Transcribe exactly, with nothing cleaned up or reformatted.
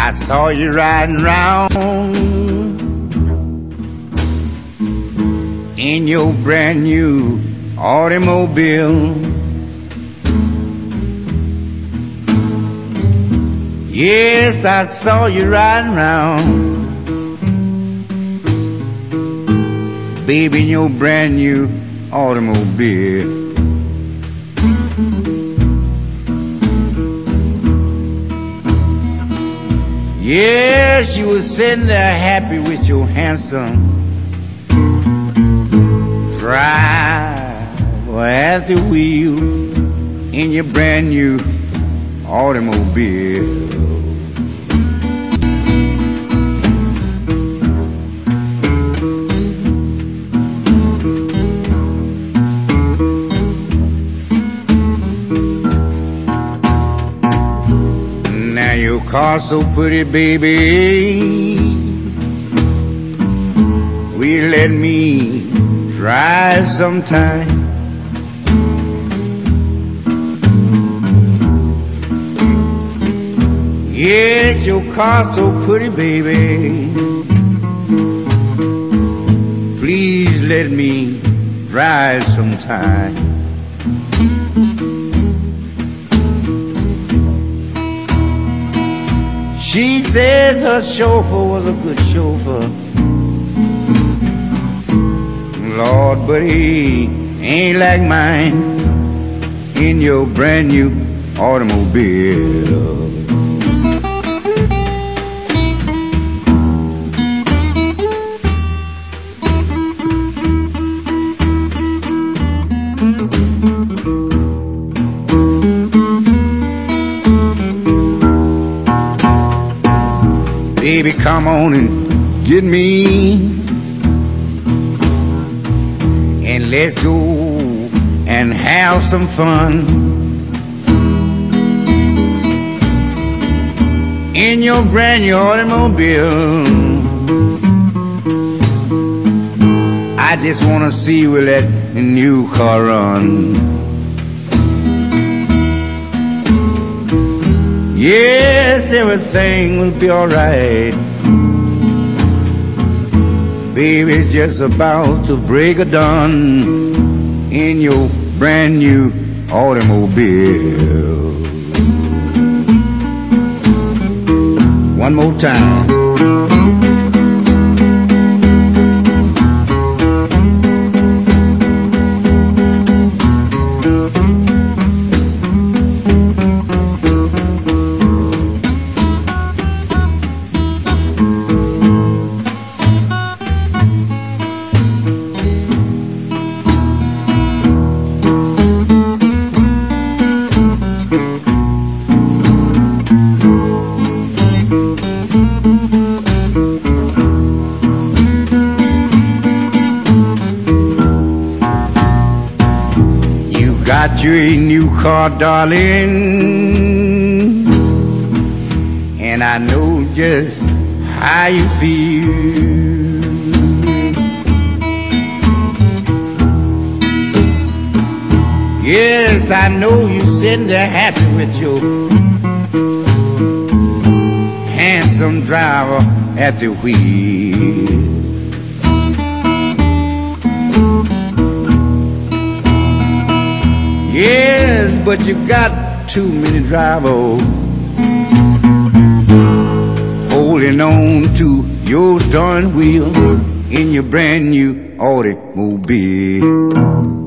I saw you riding round in your brand new automobile. Yes, I saw you riding round, baby, in your brand new automobile. Yes, you were sitting there happy with your handsome driver at the wheel in your brand new automobile. Now your car's so pretty, baby, will you let me drive sometime? Yes, your car's so pretty, baby, please let me drive sometime. She says her chauffeur was a good chauffeur, Lord, but he ain't like mine in your brand new automobile. Baby, come on and get me, and let's go and have some fun in your brand new automobile. I just wanna see you let the new car run. Yes, everything will be alright, baby, just about to break of dawn in your brand new automobile. One more time. Got you a new car, darling, and I know just how you feel. Yes, I know you sitting there happy with your handsome driver at the wheel. Yes, but you got too many drivers holding on to your darn wheel in your brand new automobile.